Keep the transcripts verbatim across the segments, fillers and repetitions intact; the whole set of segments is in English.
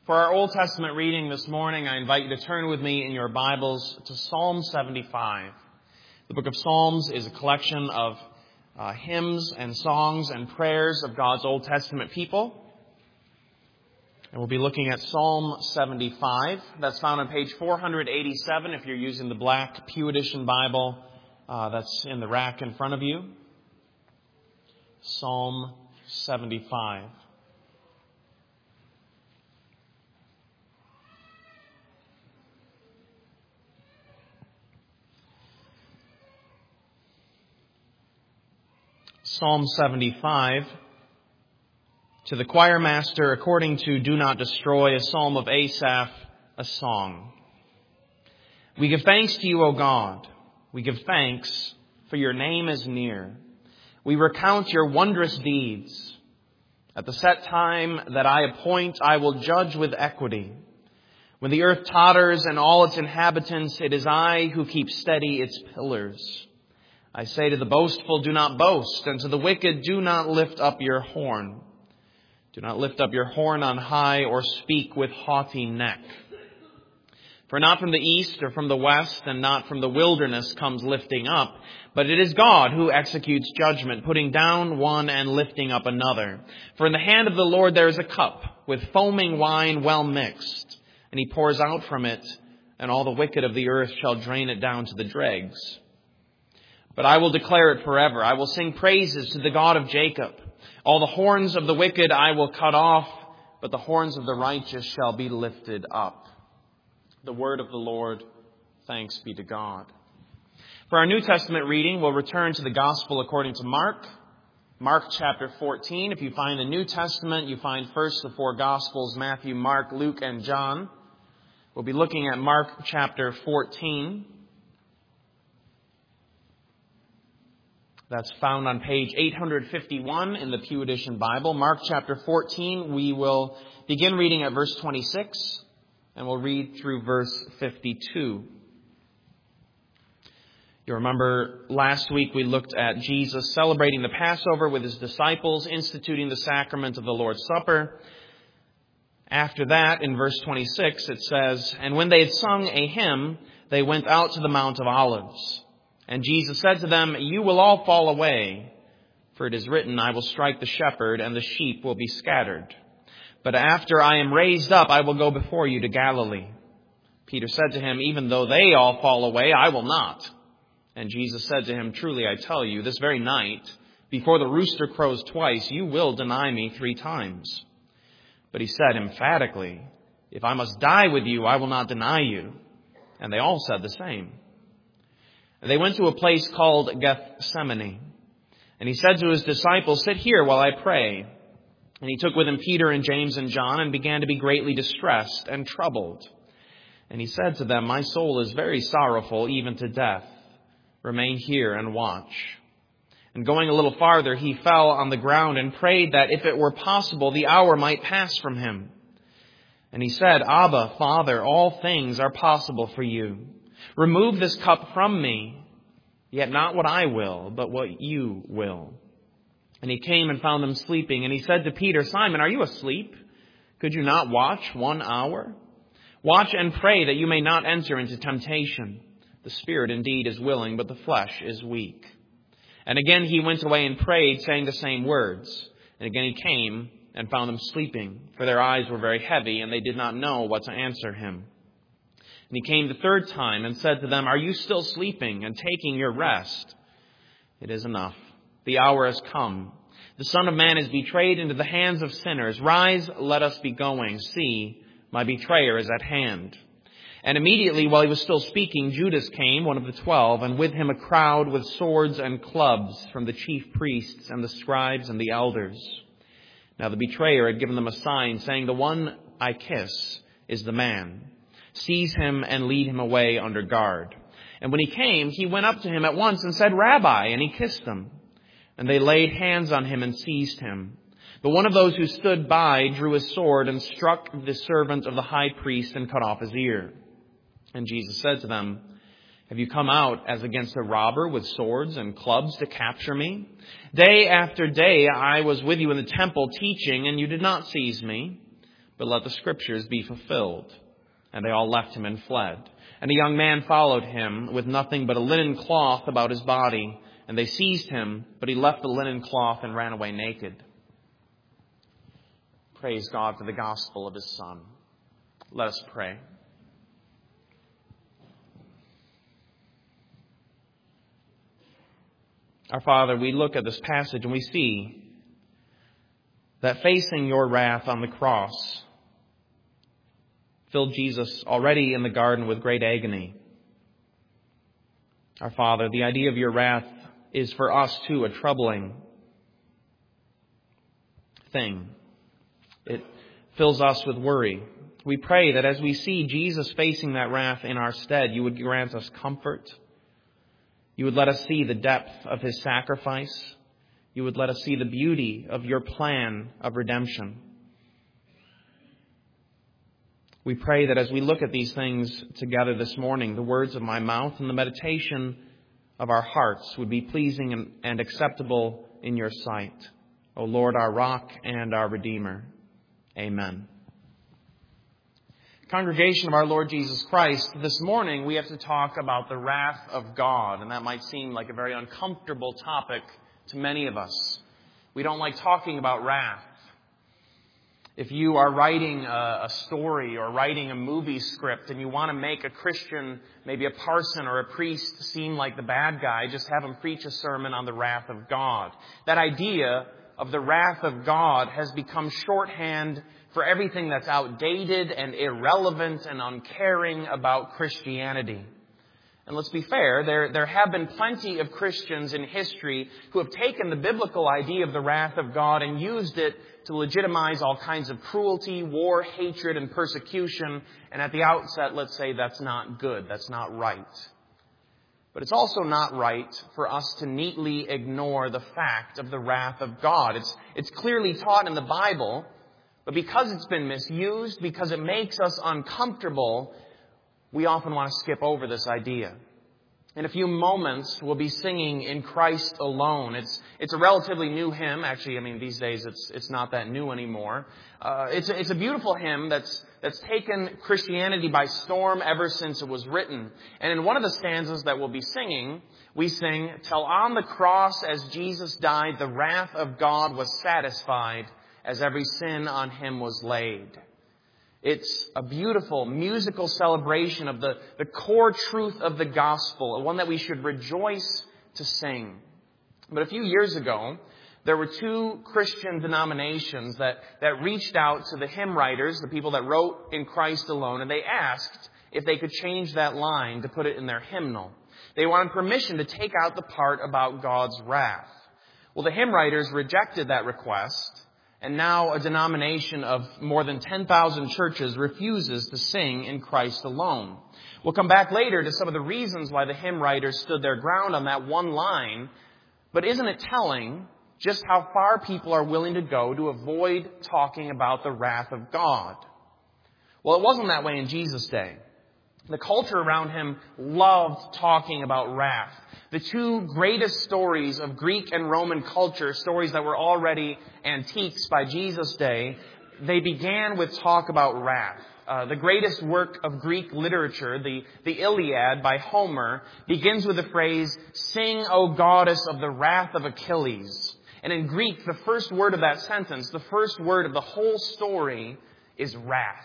For our Old Testament reading this morning, I invite you to turn with me in your Bibles to Psalm seventy-five. The book of Psalms is a collection of uh, hymns and songs and prayers of God's Old Testament people. And we'll be looking at Psalm seventy-five. That's found on page four eighty-seven if you're using the black Pew Edition Bible uh, that's in the rack in front of you. Psalm seventy-five. Psalm seventy-five, to the choir master, according to Do Not Destroy, a psalm of Asaph, a song. We give thanks to you, O God. We give thanks, for your name is near. We recount your wondrous deeds. At the set time that I appoint, I will judge with equity. When the earth totters and all its inhabitants, it is I who keep steady its pillars. I say to the boastful, do not boast, and to the wicked, do not lift up your horn. Do not lift up your horn on high or speak with haughty neck. For not from the east or from the west and not from the wilderness comes lifting up, but it is God who executes judgment, putting down one and lifting up another. For in the hand of the Lord there is a cup with foaming wine well mixed, and he pours out from it, and all the wicked of the earth shall drain it down to the dregs. But I will declare it forever. I will sing praises to the God of Jacob. All the horns of the wicked I will cut off, but the horns of the righteous shall be lifted up. The word of the Lord. Thanks be to God. For our New Testament reading, we'll return to the Gospel according to Mark. Mark chapter fourteen. If you find the New Testament, you find first the four Gospels, Matthew, Mark, Luke, and John. We'll be looking at Mark chapter fourteen. That's found on page eight fifty-one in the Pew Edition Bible. Mark chapter fourteen, we will begin reading at verse twenty-six, and we'll read through verse fifty-two. You remember last week we looked at Jesus celebrating the Passover with his disciples, instituting the sacrament of the Lord's Supper. After that, in verse twenty-six, it says, and when they had sung a hymn, they went out to the Mount of Olives. And Jesus said to them, you will all fall away, for it is written, I will strike the shepherd, and the sheep will be scattered. But after I am raised up, I will go before you to Galilee. Peter said to him, even though they all fall away, I will not. And Jesus said to him, truly I tell you, this very night, before the rooster crows twice, you will deny me three times. But he said emphatically, if I must die with you, I will not deny you. And they all said the same. They went to a place called Gethsemane. And he said to his disciples, sit here while I pray. And he took with him Peter and James and John and began to be greatly distressed and troubled. And he said to them, my soul is very sorrowful, even to death. Remain here and watch. And going a little farther, he fell on the ground and prayed that if it were possible, the hour might pass from him. And he said, Abba, Father, all things are possible for you. Remove this cup from me, yet not what I will, but what you will. And he came and found them sleeping, and he said to Peter, Simon, are you asleep? Could you not watch one hour? Watch and pray that you may not enter into temptation. The spirit indeed is willing, but the flesh is weak. And again he went away and prayed, saying the same words. And again he came and found them sleeping, for their eyes were very heavy, and they did not know what to answer him. And he came the third time and said to them, are you still sleeping and taking your rest? It is enough. The hour has come. The Son of Man is betrayed into the hands of sinners. Rise, let us be going. See, my betrayer is at hand. And immediately while he was still speaking, Judas came, one of the twelve, and with him a crowd with swords and clubs from the chief priests and the scribes and the elders. Now the betrayer had given them a sign, saying, the one I kiss is the man. Seize him and lead him away under guard. And when he came, he went up to him at once and said, Rabbi, and he kissed him. And they laid hands on him and seized him. But one of those who stood by drew his sword and struck the servant of the high priest and cut off his ear. And Jesus said to them, have you come out as against a robber with swords and clubs to capture me? Day after day I was with you in the temple teaching, and you did not seize me. but let the Scriptures be fulfilled." And they all left him and fled. And a young man followed him with nothing but a linen cloth about his body. And they seized him, but he left the linen cloth and ran away naked. Praise God for the gospel of His Son. Let us pray. Our Father, we look at this passage and we see that facing your wrath on the cross filled Jesus already in the garden with great agony. Our Father, the idea of your wrath is for us too a troubling thing. It fills us with worry. We pray that as we see Jesus facing that wrath in our stead, you would grant us comfort. You would let us see the depth of His sacrifice. You would let us see the beauty of your plan of redemption. We pray that as we look at these things together this morning, the words of my mouth and the meditation of our hearts would be pleasing and acceptable in your sight. O Lord, our rock and our Redeemer. Amen. Congregation of our Lord Jesus Christ, this morning we have to talk about the wrath of God, and that might seem like a very uncomfortable topic to many of us. We don't like talking about wrath. If you are writing a, a story or writing a movie script and you want to make a Christian, maybe a parson or a priest, seem like the bad guy, just have him preach a sermon on the wrath of God. That idea of the wrath of God has become shorthand for everything that's outdated and irrelevant and uncaring about Christianity. And let's be fair, there, there have been plenty of Christians in history who have taken the biblical idea of the wrath of God and used it to legitimize all kinds of cruelty, war, hatred, and persecution. And at the outset, let's say that's not good, that's not right. But it's also not right for us to neatly ignore the fact of the wrath of God. It's, it's clearly taught in the Bible, but because it's been misused, because it makes us uncomfortable, we often want to skip over this idea. In a few moments, we'll be singing In Christ Alone. It's it's a relatively new hymn. Actually, I mean, these days it's it's not that new anymore. Uh, it's, a, it's a beautiful hymn that's that's taken Christianity by storm ever since it was written. And in one of the stanzas that we'll be singing, we sing, "Till on the cross as Jesus died, the wrath of God was satisfied, as every sin on Him was laid." It's a beautiful musical celebration of the, the core truth of the gospel, one that we should rejoice to sing. But a few years ago, there were two Christian denominations that, that reached out to the hymn writers, the people that wrote In Christ Alone, and they asked if they could change that line to put it in their hymnal. They wanted permission to take out the part about God's wrath. Well, the hymn writers rejected that request. And now a denomination of more than ten thousand churches refuses to sing In Christ Alone. We'll come back later to some of the reasons why the hymn writers stood their ground on that one line. But isn't it telling just how far people are willing to go to avoid talking about the wrath of God? Well, it wasn't that way in Jesus' day. The culture around Him loved talking about wrath. The two greatest stories of Greek and Roman culture, stories that were already antiques by Jesus' day, they began with talk about wrath. Uh, the greatest work of Greek literature, the, the Iliad by Homer, begins with the phrase, "Sing, O goddess of the wrath of Achilles." And in Greek, the first word of that sentence, the first word of the whole story, is wrath.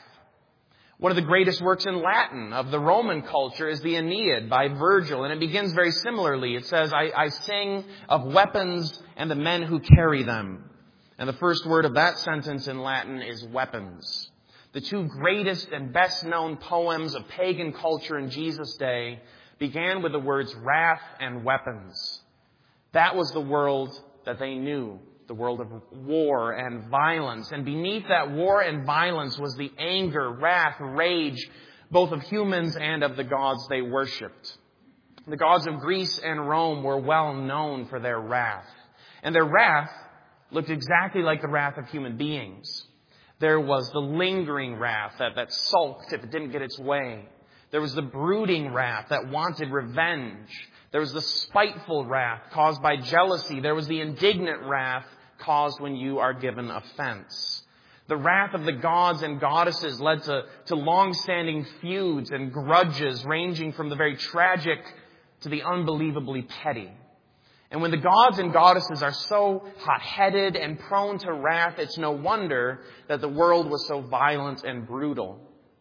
One of the greatest works in Latin of the Roman culture is the Aeneid by Virgil, and it begins very similarly. It says, I, I sing of weapons and the men who carry them. And the first word of that sentence in Latin is weapons. The two greatest and best known poems of pagan culture in Jesus' day began with the words wrath and weapons. That was the world that they knew. The world of war and violence. And beneath that war and violence was the anger, wrath, rage, both of humans and of the gods they worshipped. The gods of Greece and Rome were well known for their wrath. And their wrath looked exactly like the wrath of human beings. There was the lingering wrath that, that sulked if it didn't get its way. There was the brooding wrath that wanted revenge. There was the spiteful wrath caused by jealousy. There was the indignant wrath caused when you are given offense. The wrath of the gods and goddesses led to, to long-standing feuds and grudges ranging from the very tragic to the unbelievably petty. And when the gods and goddesses are so hot-headed and prone to wrath, it's no wonder that the world was so violent and brutal.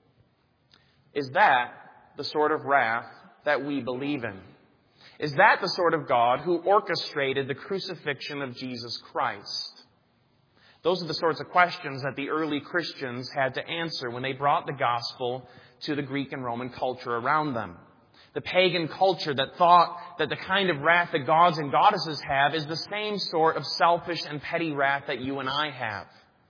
Is that the sort of wrath that we believe in? Is that the sort of God who orchestrated the crucifixion of Jesus Christ? Those are the sorts of questions that the early Christians had to answer when they brought the gospel to the Greek and Roman culture around them. The pagan culture that thought that the kind of wrath that gods and goddesses have is the same sort of selfish and petty wrath that you and I have.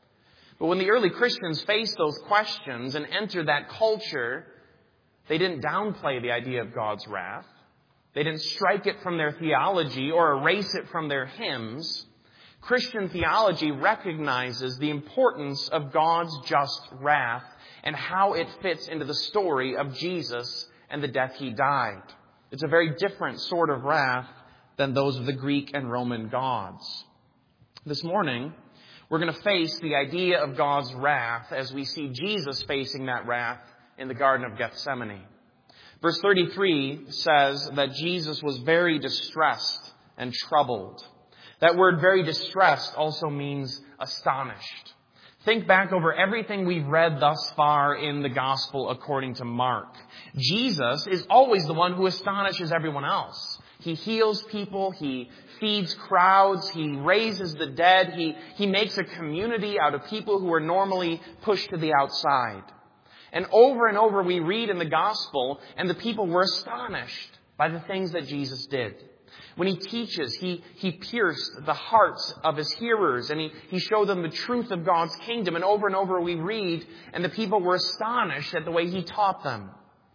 But when the early Christians faced those questions and entered that culture, they didn't downplay the idea of God's wrath. They didn't strike it from their theology or erase it from their hymns. Christian theology recognizes the importance of God's just wrath and how it fits into the story of Jesus and the death He died. It's a very different sort of wrath than those of the Greek and Roman gods. This morning, we're going to face the idea of God's wrath as we see Jesus facing that wrath in the Garden of Gethsemane. Verse thirty-three says that Jesus was very distressed and troubled. That word very distressed also means astonished. Think back over everything we've read thus far in the gospel according to Mark. Jesus is always the one who astonishes everyone else. He heals people. He feeds crowds. He raises the dead. He, he makes a community out of people who are normally pushed to the outside. And over and over we read in the gospel, and the people were astonished by the things that Jesus did. When He teaches, he, he pierced the hearts of His hearers, and he, he showed them the truth of God's kingdom. And over and over we read, and the people were astonished at the way He taught them.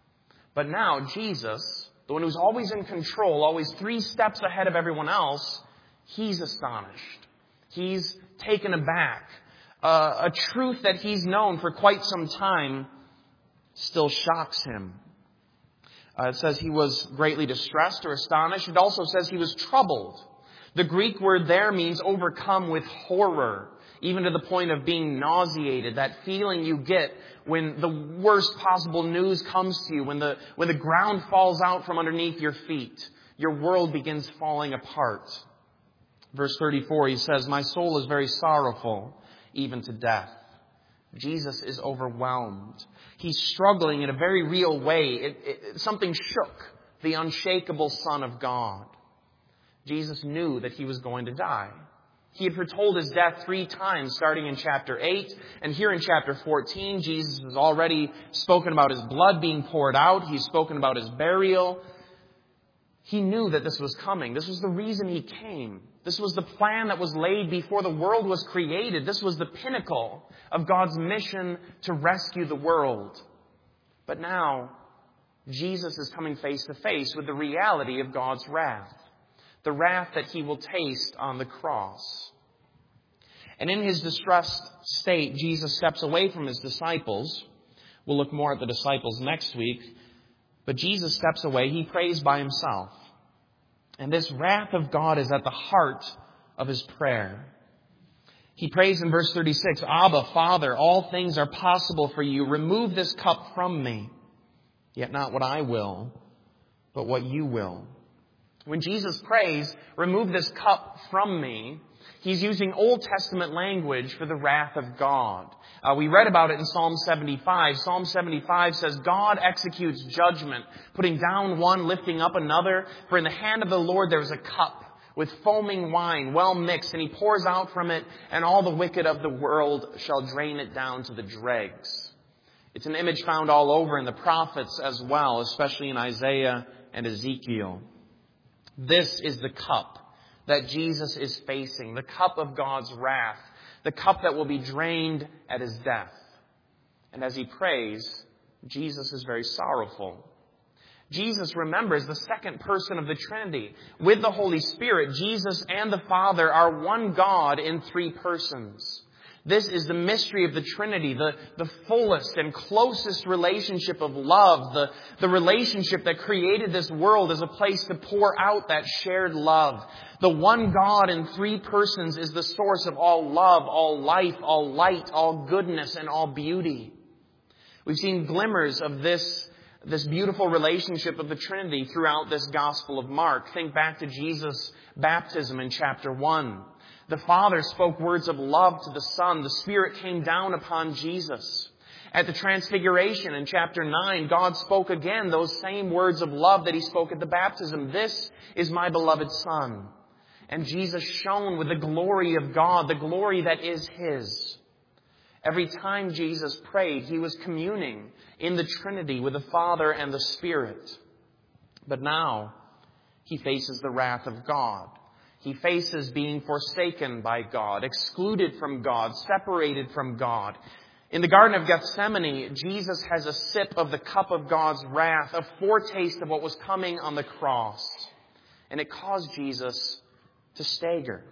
But now Jesus, the one who's always in control, always three steps ahead of everyone else, He's astonished. He's taken aback. Uh, a truth that He's known for quite some time still shocks Him. Uh, it says He was greatly distressed or astonished. It also says He was troubled. The Greek word there means overcome with horror, even to the point of being nauseated, that feeling you get when the worst possible news comes to you, when the, when the ground falls out from underneath your feet, your world begins falling apart. Verse thirty-four, he says, "My soul is very sorrowful, even to death." Jesus is overwhelmed. He's struggling in a very real way. It, it, something shook the unshakable Son of God. Jesus knew that He was going to die. He had foretold His death three times, starting in chapter eight. And here in chapter fourteen, Jesus has already spoken about His blood being poured out. He's spoken about His burial. He knew that this was coming. This was the reason He came. This was the plan that was laid before the world was created. This was the pinnacle of God's mission to rescue the world. But now, Jesus is coming face to face with the reality of God's wrath. The wrath that He will taste on the cross. And in His distressed state, Jesus steps away from His disciples. We'll look more at the disciples next week. But Jesus steps away. He prays by Himself. And this wrath of God is at the heart of His prayer. He prays in verse thirty-six, "Abba, Father, all things are possible for You. Remove this cup from me. Yet not what I will, but what You will." When Jesus prays, "Remove this cup from me," He's using Old Testament language for the wrath of God. Uh, we read about it in Psalm seventy-five. Psalm seventy-five says, "God executes judgment, putting down one, lifting up another. For in the hand of the Lord there is a cup with foaming wine, well mixed, and He pours out from it, and all the wicked of the world shall drain it down to the dregs." It's an image found all over in the prophets as well, especially in Isaiah and Ezekiel. This is the cup that Jesus is facing, the cup of God's wrath, the cup that will be drained at His death. And as He prays, Jesus is very sorrowful. Jesus remembers the second person of the Trinity. With the Holy Spirit, Jesus and the Father are one God in three persons. This is the mystery of the Trinity, the, the fullest and closest relationship of love, the, the relationship that created this world as a place to pour out that shared love. The one God in three persons is the source of all love, all life, all light, all goodness, and all beauty. We've seen glimmers of this, this beautiful relationship of the Trinity throughout this Gospel of Mark. Think back to Jesus' baptism in chapter one. The Father spoke words of love to the Son. The Spirit came down upon Jesus. At the Transfiguration in chapter nine, God spoke again those same words of love that He spoke at the baptism. This is my beloved Son. And Jesus shone with the glory of God, the glory that is His. Every time Jesus prayed, He was communing in the Trinity with the Father and the Spirit. But now, He faces the wrath of God. He faces being forsaken by God, excluded from God, separated from God. In the Garden of Gethsemane, Jesus has a sip of the cup of God's wrath, a foretaste of what was coming on the cross. And it caused Jesus to stagger.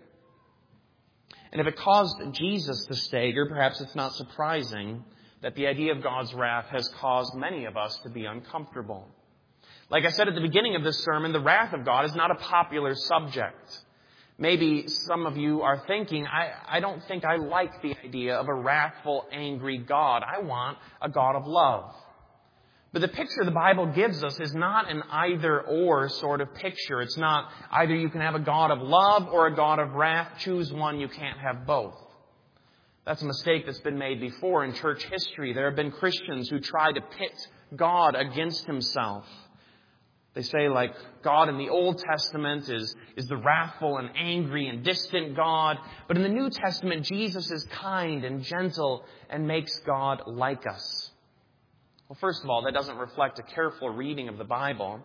And if it caused Jesus to stagger, perhaps it's not surprising that the idea of God's wrath has caused many of us to be uncomfortable. Like I said at the beginning of this sermon, the wrath of God is not a popular subject. Maybe some of you are thinking, I, I don't think I like the idea of a wrathful, angry God. I want a God of love. But the picture the Bible gives us is not an either-or sort of picture. It's not either you can have a God of love or a God of wrath. Choose one, you can't have both. That's a mistake that's been made before in church history. There have been Christians who try to pit God against Himself. They say, like, God in the Old Testament is, is the wrathful and angry and distant God. But in the New Testament, Jesus is kind and gentle and makes God like us. Well, first of all, that doesn't reflect a careful reading of the Bible.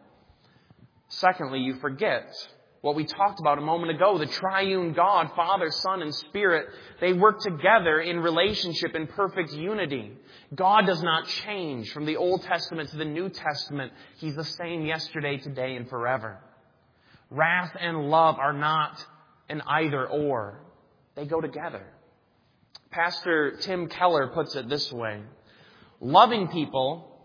Secondly, you forget what we talked about a moment ago. The triune God, Father, Son, and Spirit, they work together in relationship in perfect unity. God does not change from the Old Testament to the New Testament. He's the same yesterday, today, and forever. Wrath and love are not an either-or. They go together. Pastor Tim Keller puts it this way. Loving people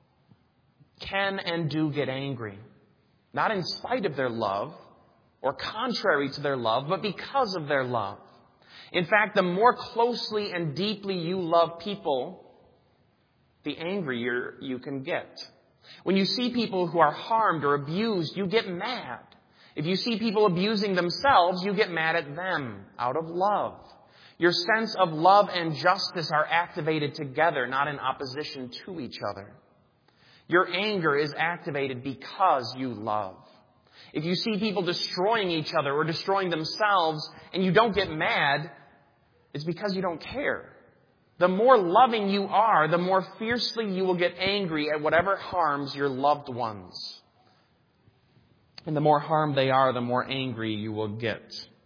can and do get angry. Not in spite of their love or contrary to their love, but because of their love. In fact, the more closely and deeply you love people, the angrier you can get. When you see people who are harmed or abused, you get mad. If you see people abusing themselves, you get mad at them out of love. Your sense of love and justice are activated together, not in opposition to each other. Your anger is activated because you love. If you see people destroying each other or destroying themselves and you don't get mad, it's because you don't care. The more loving you are, the more fiercely you will get angry at whatever harms your loved ones. And the more harmed they are, the more angry you will get.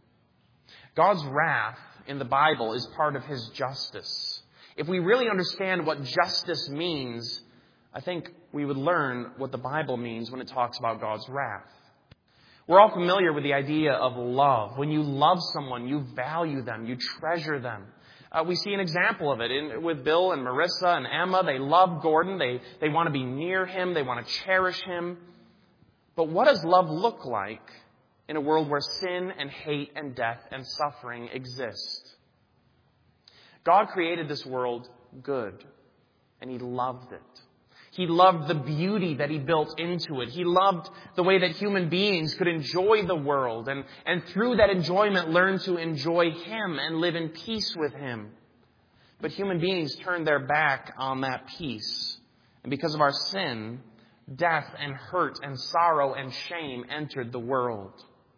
God's wrath in the Bible is part of His justice. If we really understand what justice means, I think we would learn what the Bible means when it talks about God's wrath. We're all familiar with the idea of love. When you love someone, you value them, you treasure them. Uh, we see an example of it in, with Bill and Marissa and Emma. They love Gordon. They, they want to be near him. They want to cherish him. But what does love look like in a world where sin and hate and death and suffering exist? God created this world good, and He loved it. He loved the beauty that He built into it. He loved the way that human beings could enjoy the world and, and through that enjoyment learn to enjoy Him and live in peace with Him. But human beings turned their back on that peace. And because of our sin, death and hurt and sorrow and shame entered the world.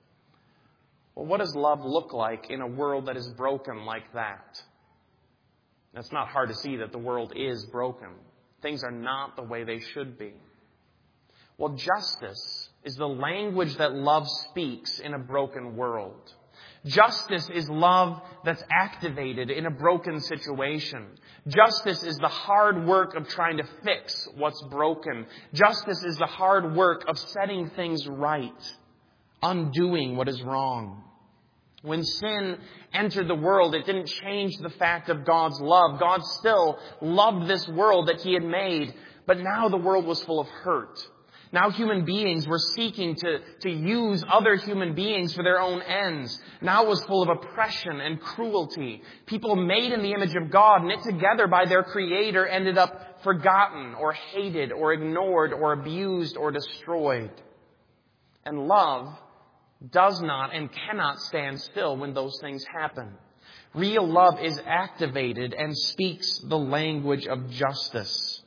Well, what does love look like in a world that is broken like that? It's not hard to see that the world is broken. Things are not the way they should be. Well, justice is the language that love speaks in a broken world. Justice is love that's activated in a broken situation. Justice is the hard work of trying to fix what's broken. Justice is the hard work of setting things right, undoing what is wrong. When sin entered the world, it didn't change the fact of God's love. God still loved this world that He had made, but now the world was full of hurt. Now human beings were seeking to, to use other human beings for their own ends. Now it was full of oppression and cruelty. People made in the image of God, knit together by their Creator, ended up forgotten or hated or ignored or abused or destroyed. And love does not and cannot stand still when those things happen. Real love is activated and speaks the language of justice.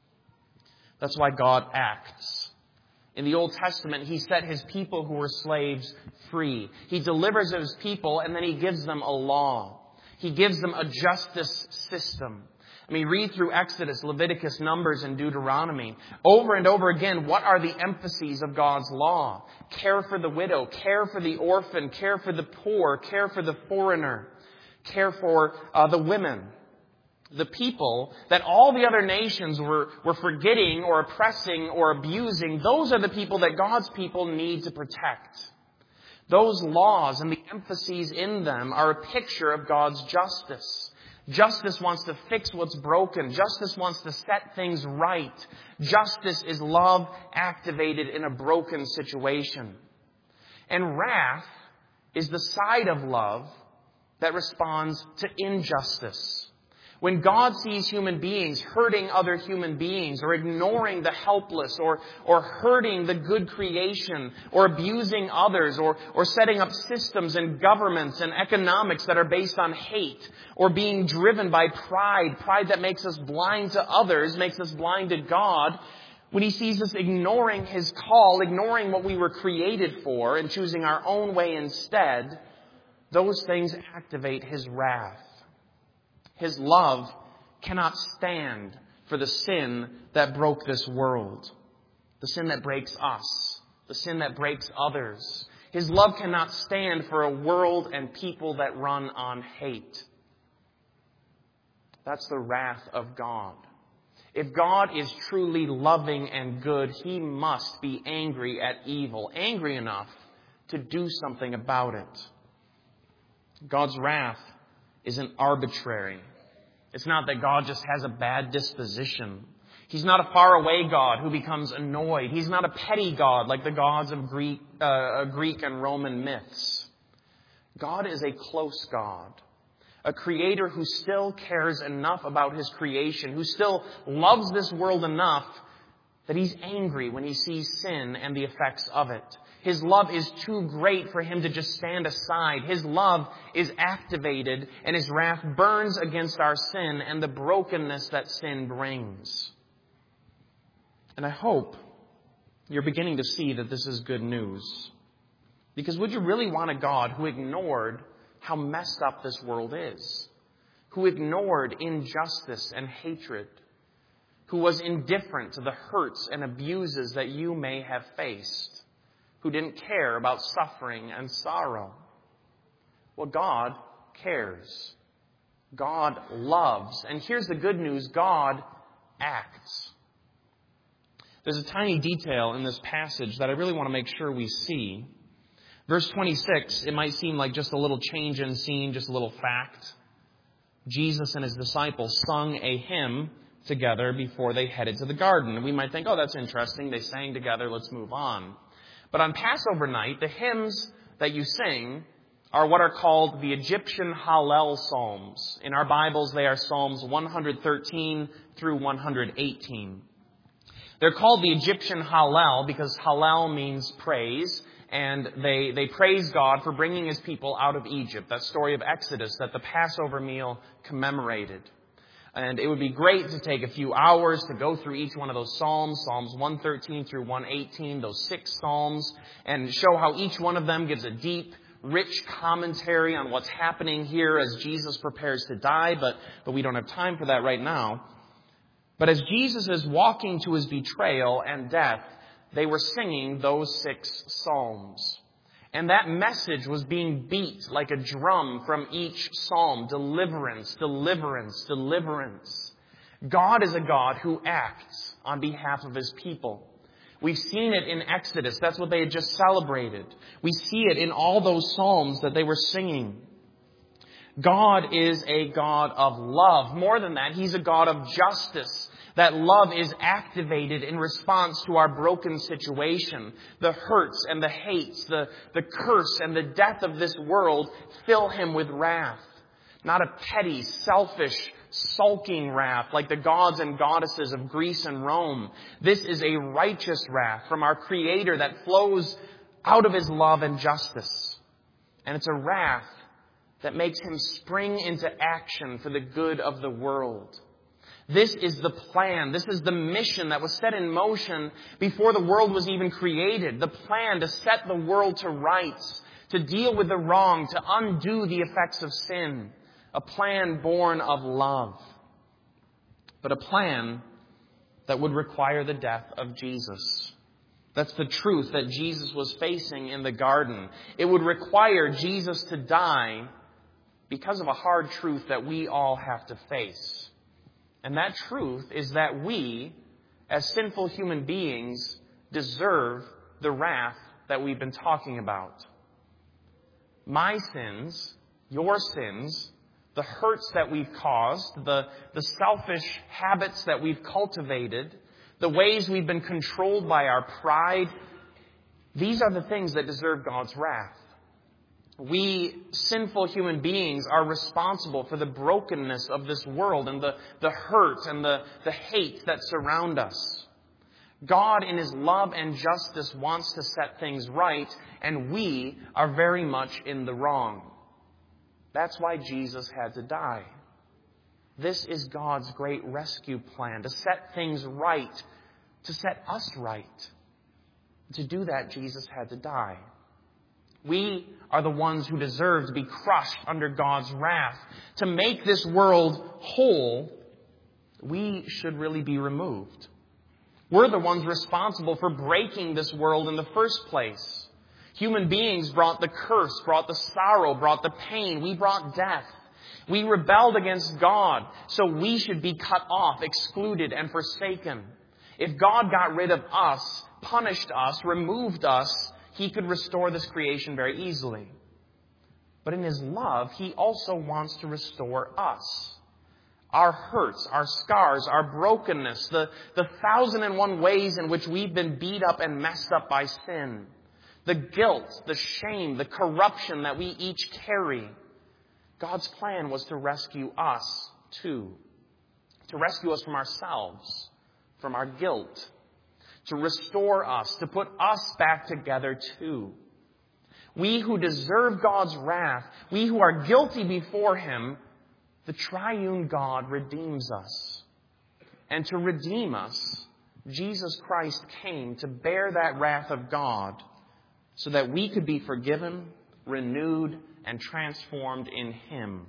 That's why God acts. In the Old Testament, He set His people who were slaves free. He delivers His people and then He gives them a law. He gives them a justice system. I mean, read through Exodus, Leviticus, Numbers, and Deuteronomy. Over and over again, what are the emphases of God's law? Care for the widow, care for the orphan, care for the poor, care for the foreigner, care for uh, the women. The people that all the other nations were, were forgetting or oppressing or abusing, those are the people that God's people need to protect. Those laws and the emphases in them are a picture of God's justice. Justice wants to fix what's broken. Justice wants to set things right. Justice is love activated in a broken situation. And wrath is the side of love that responds to injustice. When God sees human beings hurting other human beings or ignoring the helpless or, or hurting the good creation or abusing others or, or setting up systems and governments and economics that are based on hate or being driven by pride, pride that makes us blind to others, makes us blind to God, when He sees us ignoring His call, ignoring what we were created for and choosing our own way instead, those things activate His wrath. His love cannot stand for the sin that broke this world, the sin that breaks us, the sin that breaks others. His love cannot stand for a world and people that run on hate. That's the wrath of God. If God is truly loving and good, He must be angry at evil, angry enough to do something about it. God's wrath isn't arbitrary. It's not that God just has a bad disposition. He's not a faraway God who becomes annoyed. He's not a petty God like the gods of Greek, uh, Greek and Roman myths. God is a close God, a creator who still cares enough about His creation, who still loves this world enough that He's angry when He sees sin and the effects of it. His love is too great for Him to just stand aside. His love is activated and His wrath burns against our sin and the brokenness that sin brings. And I hope you're beginning to see that this is good news. Because would you really want a God who ignored how messed up this world is? Who ignored injustice and hatred? Who was indifferent to the hurts and abuses that you may have faced? Who didn't care about suffering and sorrow? Well, God cares. God loves. And here's the good news. God acts. There's a tiny detail in this passage that I really want to make sure we see. Verse twenty-six, it might seem like just a little change in scene, just a little fact. Jesus and His disciples sung a hymn together before they headed to the garden. And we might think, oh, that's interesting. They sang together. Let's move on. But on Passover night, the hymns that you sing are what are called the Egyptian Hallel Psalms. In our Bibles, they are Psalms one thirteen through one eighteen. They're called the Egyptian Hallel because Hallel means praise, and they, they praise God for bringing His people out of Egypt, that story of Exodus that the Passover meal commemorated. And it would be great to take a few hours to go through each one of those Psalms, Psalms one thirteen through one eighteen, those six Psalms, and show how each one of them gives a deep, rich commentary on what's happening here as Jesus prepares to die, but, but we don't have time for that right now. But as Jesus is walking to His betrayal and death, they were singing those six Psalms. And that message was being beat like a drum from each psalm. Deliverance, deliverance, deliverance. God is a God who acts on behalf of His people. We've seen it in Exodus. That's what they had just celebrated. We see it in all those psalms that they were singing. God is a God of love. More than that, He's a God of justice. That love is activated in response to our broken situation. The hurts and the hates, the, the curse and the death of this world fill Him with wrath. Not a petty, selfish, sulking wrath like the gods and goddesses of Greece and Rome. This is a righteous wrath from our Creator that flows out of His love and justice. And it's a wrath that makes Him spring into action for the good of the world. This is the plan. This is the mission that was set in motion before the world was even created. The plan to set the world to rights, to deal with the wrong, to undo the effects of sin. A plan born of love. But a plan that would require the death of Jesus. That's the truth that Jesus was facing in the garden. It would require Jesus to die because of a hard truth that we all have to face. And that truth is that we, as sinful human beings, deserve the wrath that we've been talking about. My sins, your sins, the hurts that we've caused, the, the selfish habits that we've cultivated, the ways we've been controlled by our pride, these are the things that deserve God's wrath. We sinful human beings are responsible for the brokenness of this world and the, the hurt and the, the hate that surround us. God, in His love and justice, wants to set things right, and we are very much in the wrong. That's why Jesus had to die. This is God's great rescue plan, to set things right, to set us right. To do that, Jesus had to die. We are the ones who deserve to be crushed under God's wrath. To make this world whole, we should really be removed. We're the ones responsible for breaking this world in the first place. Human beings brought the curse, brought the sorrow, brought the pain. We brought death. We rebelled against God, so we should be cut off, excluded, and forsaken. If God got rid of us, punished us, removed us, He could restore this creation very easily. But in His love, He also wants to restore us. Our hurts, our scars, our brokenness, the, the thousand and one ways in which we've been beat up and messed up by sin. The guilt, the shame, the corruption that we each carry. God's plan was to rescue us too. To rescue us from ourselves, from our guilt. To restore us, to put us back together too. We who deserve God's wrath, we who are guilty before Him, the triune God redeems us. And to redeem us, Jesus Christ came to bear that wrath of God so that we could be forgiven, renewed, and transformed in Him.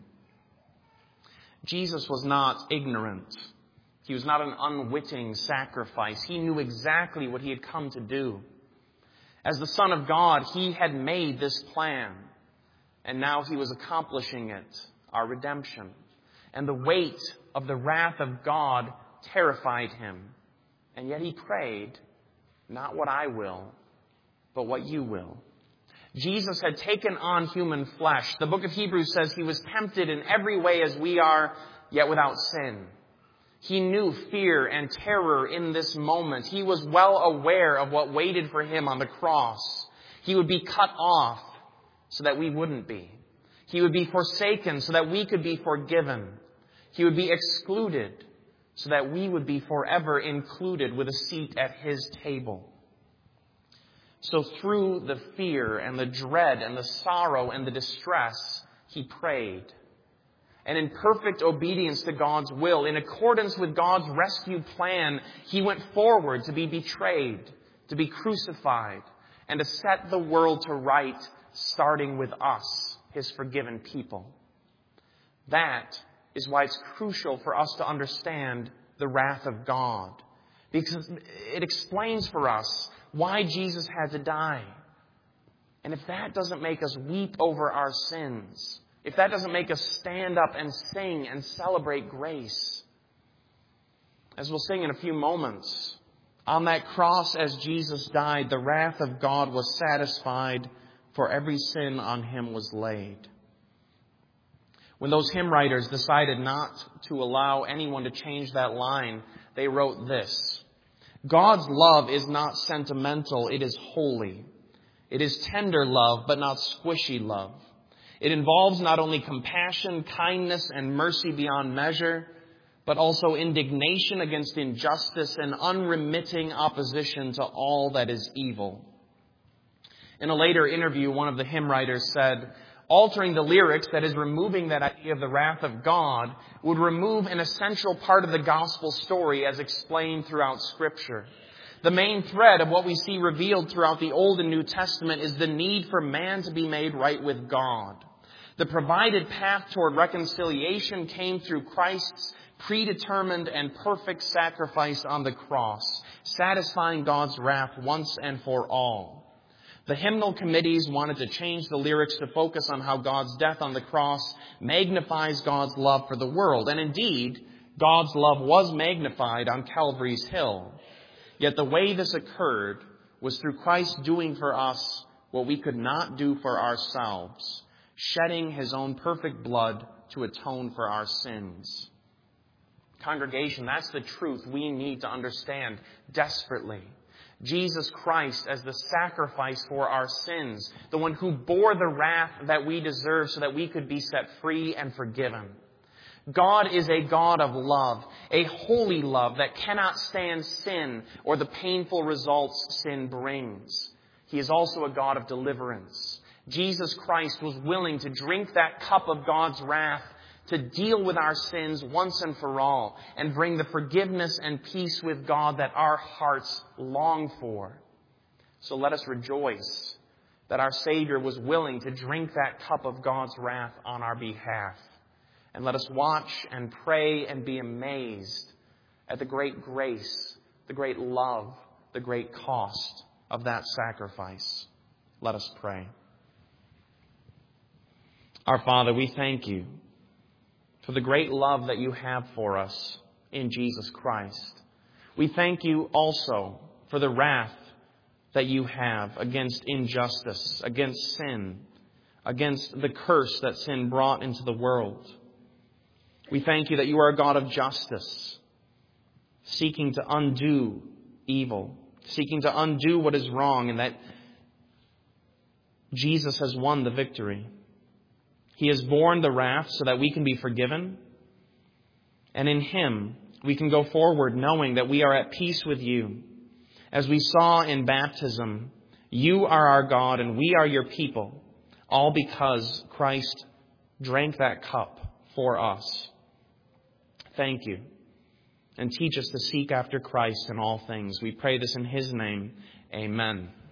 Jesus was not ignorant. He was not an unwitting sacrifice. He knew exactly what He had come to do. As the Son of God, He had made this plan. And now He was accomplishing it, our redemption. And the weight of the wrath of God terrified Him. And yet He prayed, not what I will, but what you will. Jesus had taken on human flesh. The book of Hebrews says He was tempted in every way as we are, yet without sin. He knew fear and terror in this moment. He was well aware of what waited for Him on the cross. He would be cut off so that we wouldn't be. He would be forsaken so that we could be forgiven. He would be excluded so that we would be forever included with a seat at His table. So through the fear and the dread and the sorrow and the distress, He prayed. And in perfect obedience to God's will, in accordance with God's rescue plan, He went forward to be betrayed, to be crucified, and to set the world to right, starting with us, His forgiven people. That is why it's crucial for us to understand the wrath of God. Because it explains for us why Jesus had to die. And if that doesn't make us weep over our sins, if that doesn't make us stand up and sing and celebrate grace, as we'll sing in a few moments, On that cross, as Jesus died, the wrath of God was satisfied, for every sin on him was laid. When those hymn writers decided not to allow anyone to change that line, they wrote this: God's love is not sentimental, it is holy. It is tender love, but not squishy love. It involves not only compassion, kindness, and mercy beyond measure, but also indignation against injustice and unremitting opposition to all that is evil. In a later interview, one of the hymn writers said, altering the lyrics, that is, removing that idea of the wrath of God, would remove an essential part of the gospel story as explained throughout Scripture. The main thread of what we see revealed throughout the Old and New Testament is the need for man to be made right with God. The provided path toward reconciliation came through Christ's predetermined and perfect sacrifice on the cross, satisfying God's wrath once and for all. The hymnal committees wanted to change the lyrics to focus on how God's death on the cross magnifies God's love for the world. And indeed, God's love was magnified on Calvary's hill. Yet the way this occurred was through Christ doing for us what we could not do for ourselves, shedding his own perfect blood to atone for our sins. Congregation, that's the truth we need to understand desperately. Jesus Christ as the sacrifice for our sins, the one who bore the wrath that we deserve so that we could be set free and forgiven. God is a God of love, a holy love that cannot stand sin or the painful results sin brings. He is also a God of deliverance. Jesus Christ was willing to drink that cup of God's wrath to deal with our sins once and for all and bring the forgiveness and peace with God that our hearts long for. So let us rejoice that our Savior was willing to drink that cup of God's wrath on our behalf. And let us watch and pray and be amazed at the great grace, the great love, the great cost of that sacrifice. Let us pray. Our Father, we thank you for the great love that you have for us in Jesus Christ. We thank you also for the wrath that you have against injustice, against sin, against the curse that sin brought into the world. We thank you that you are a God of justice, seeking to undo evil, seeking to undo what is wrong, and that Jesus has won the victory. He has borne the wrath so that we can be forgiven. And in him, we can go forward knowing that we are at peace with you. As we saw in baptism, you are our God and we are your people, all because Christ drank that cup for us. Thank you. And teach us to seek after Christ in all things. We pray this in his name. Amen.